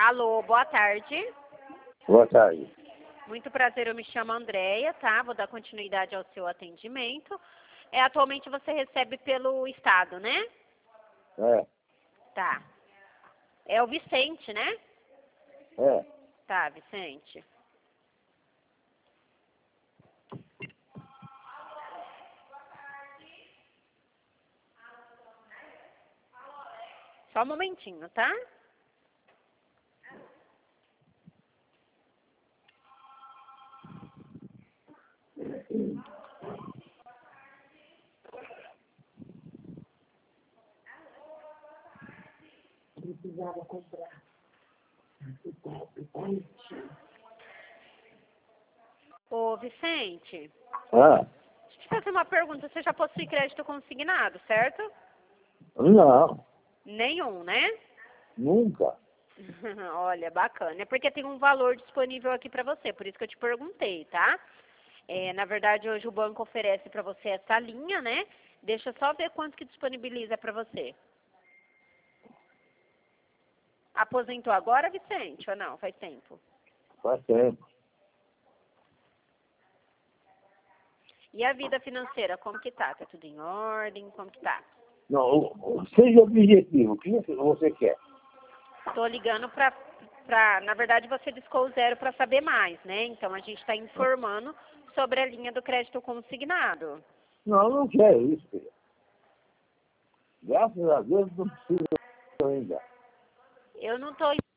Alô, boa tarde. Boa tarde. Muito prazer, eu me chamo Andréia, tá? Vou dar continuidade ao seu atendimento. Atualmente você recebe pelo Estado, né? É, Tá. É o Vicente, né? é. Tá, Vicente. Só um momentinho, tá? Precisava comprar. Ô, Vicente, Ah, deixa eu te fazer uma pergunta. Você já possui crédito consignado, certo? não, Nenhum, né? nunca. Olha, bacana. É porque tem um valor disponível aqui para você, por isso que eu te perguntei, tá? Na verdade, hoje o banco oferece para você essa linha, né? Deixa eu só ver quanto que disponibiliza para você. Aposentou agora, Vicente, ou não? Faz tempo. Faz tempo. E a vida financeira, como que tá? Tá tudo em ordem? Como que tá? Não, seja objetivo. O que você quer? Tô ligando na verdade, você discou o zero para saber mais, né? Então, a gente está informando sobre a linha do crédito consignado. Não quero isso, filho. Graças a Deus não precisa ainda. Eu não tô